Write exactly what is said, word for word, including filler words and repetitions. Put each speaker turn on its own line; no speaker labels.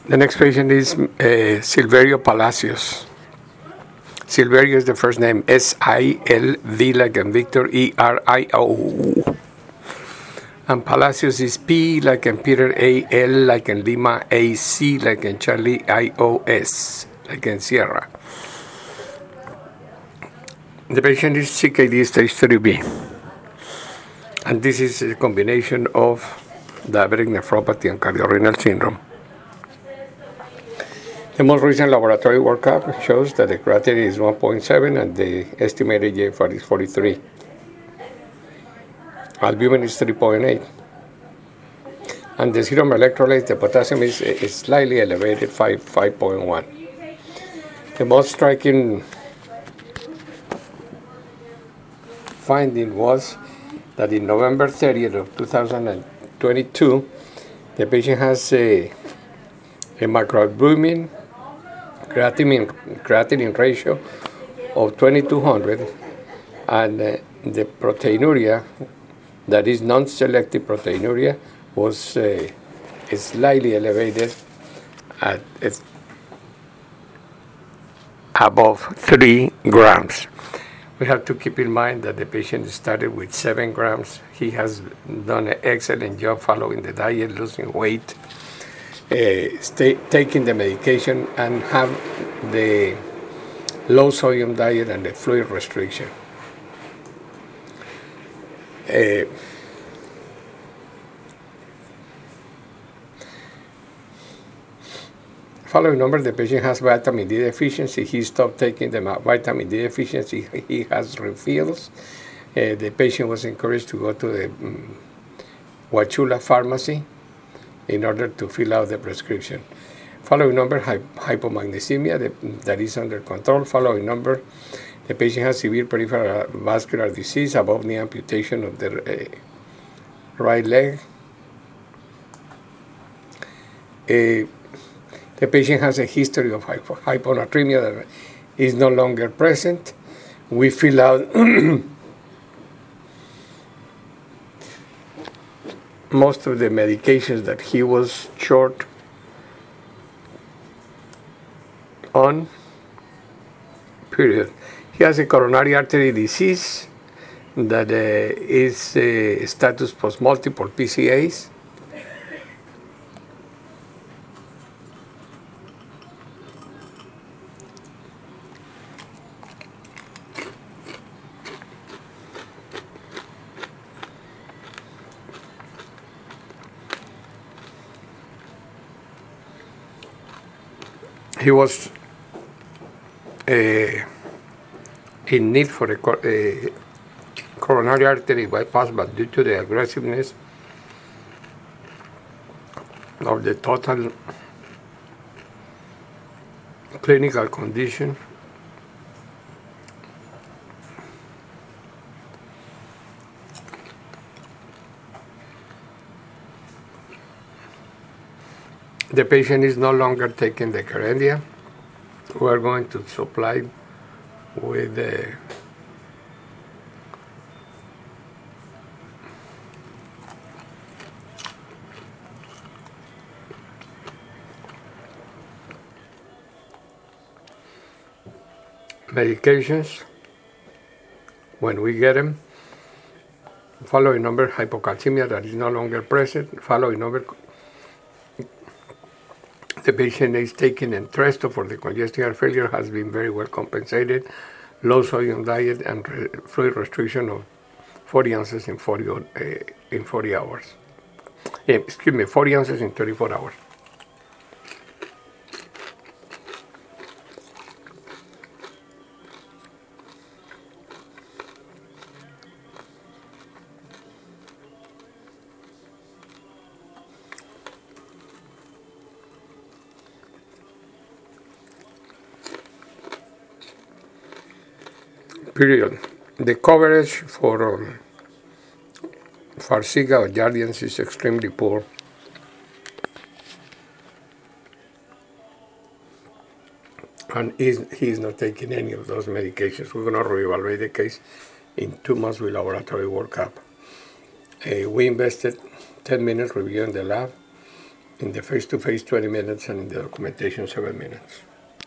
The next patient is uh, Silverio Palacios. Silverio is the first name, S I L V like in Victor, E R I O. And Palacios is P like in Peter, A L like in Lima, A C like in Charlie, I O S like in Sierra. The patient is C K D stage three B. And this is a combination of diabetic nephropathy and cardiorenal syndrome. The most recent laboratory workup shows that the creatinine is one point seven and the estimated G F R is forty-three. Albumin is three point eight. And the serum electrolytes, the potassium is, is slightly elevated, five point one. The most striking finding was that in November thirtieth of two thousand twenty-two, the patient has a, a microalbumin creatinine, creatinine ratio of twenty-two hundred, and uh, the proteinuria, that is non-selective proteinuria, was uh, slightly elevated at uh, above three grams. We have to keep in mind that the patient started with seven grams. He has done an excellent job following the diet, losing weight, uh, stay, taking the medication, and have the low sodium diet and the fluid restriction. Uh, Following number, the patient has vitamin D deficiency. He stopped taking the vitamin D deficiency. He has refills. Uh, the patient was encouraged to go to the um, Huachula pharmacy in order to fill out the prescription. Following number, hy- hypomagnesemia, the, that is under control. Following number, the patient has severe peripheral vascular disease above knee amputation of the uh, right leg. Uh, The patient has a history of hypo- hyponatremia that is no longer present. We fill out most of the medications that he was short on, period. He has a coronary artery disease that uh, is uh, status post-multiple P C As. He was uh, in need for a, cor- a coronary artery bypass, but due to the aggressiveness of the total clinical condition, the patient is no longer taking the Kerendia. We are going to supply with the medications when we get them. Following number, hypocalcemia that is no longer present. Following number, the patient is taking Entresto for the congestive heart failure, has been very well compensated. Low sodium diet and re- fluid restriction of forty ounces in forty, uh, in forty hours. Yeah, excuse me, forty ounces in thirty-four hours. Period. The coverage for um, Farxiga or Jardiance is extremely poor. And he's, he's not taking any of those medications. We're going to reevaluate the case in two months with laboratory workup. Uh, we invested ten minutes reviewing the lab. In the face-to-face, twenty minutes, and in the documentation, seven minutes.